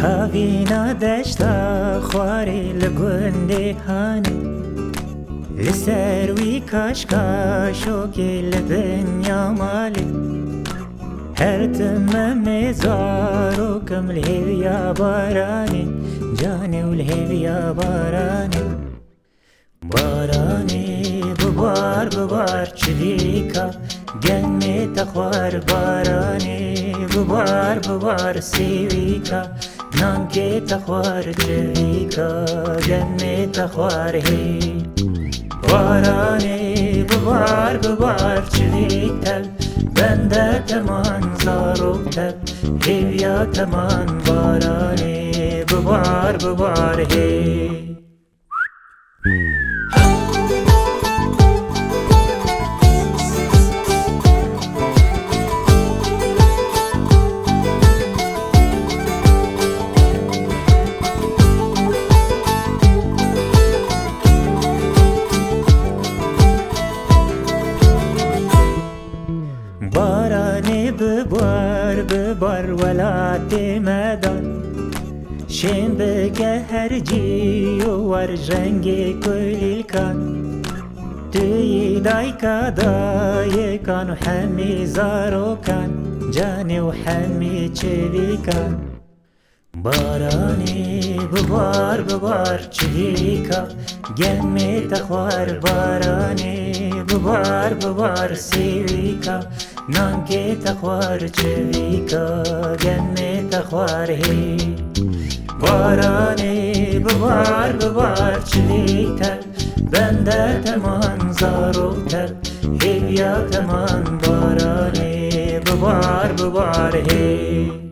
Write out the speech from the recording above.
هاوینا دشتا خواری لگنده هانه لسر وی کاشکاشو که لدنیا مالی هر تم مزارو کم الهویا بارانی جانی والهویا بارانی بارانی ببار چلیکا گنی تخوار بارانی ببار سیویکا نانکی تخوار چلیکا گنی تخوار هی بارانی ببار چلیکا بنده تمان زارو تب هیویا تمان بارانی ببار هی بارانی ببار ولاتی مدان شیم بگه هر جی و رنگی کلیل کن توی دای کن و همی زارو کن جانی و همی چوی کن بارانی ببار چلیکا گمی تخوار بارانی ببار سیویکا نانکی تخوار چویکا گمی تخوار هی بارانی ببار چلیکا بنده تمان زارو تر هیویا تمان بارانی ببار هی